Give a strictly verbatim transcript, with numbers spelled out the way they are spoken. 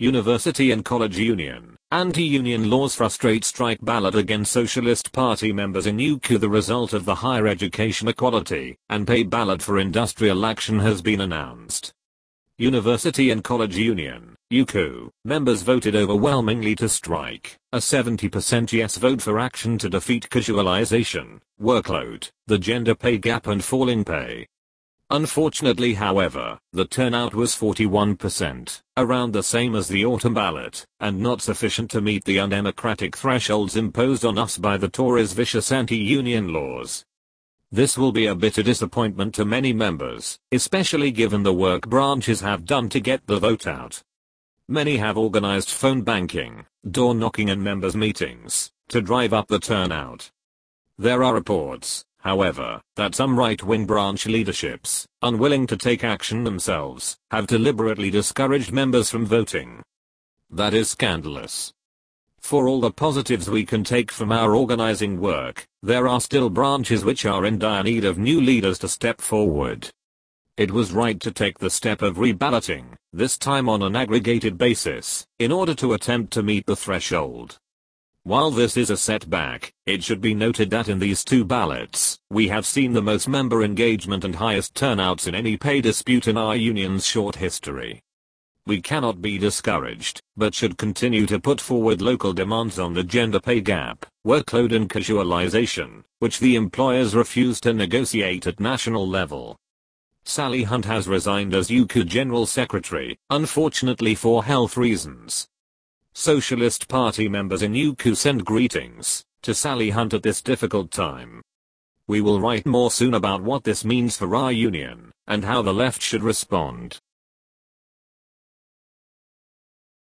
University and College Union. Anti-union laws frustrate strike ballot against Socialist Party members in U K. The result of the Higher Education Equality and Pay ballot for industrial action has been announced. University and College Union, U K, members voted overwhelmingly to strike, a seventy percent yes vote for action to defeat casualization, workload, the gender pay gap and falling pay. Unfortunately, however, the turnout was forty-one percent, around the same as the autumn ballot, and not sufficient to meet the undemocratic thresholds imposed on us by the Tories' vicious anti-union laws. This will be a bitter disappointment to many members, especially given the work branches have done to get the vote out. Many have organized phone banking, door knocking and members meetings to drive up the turnout. There are reports, however, that some right-wing branch leaderships, unwilling to take action themselves, have deliberately discouraged members from voting. That is scandalous. For all the positives we can take from our organizing work, there are still branches which are in dire need of new leaders to step forward. It was right to take the step of reballoting, this time on an aggregated basis, in order to attempt to meet the threshold. While this is a setback, it should be noted that in these two ballots, we have seen the most member engagement and highest turnouts in any pay dispute in our union's short history. We cannot be discouraged, but should continue to put forward local demands on the gender pay gap, workload and casualization, which the employers refuse to negotiate at national level. Sally Hunt has resigned as U K General Secretary, unfortunately for health reasons. Socialist Party members in U K send greetings to Sally Hunt at this difficult time. We will write more soon about what this means for our union, and how the left should respond.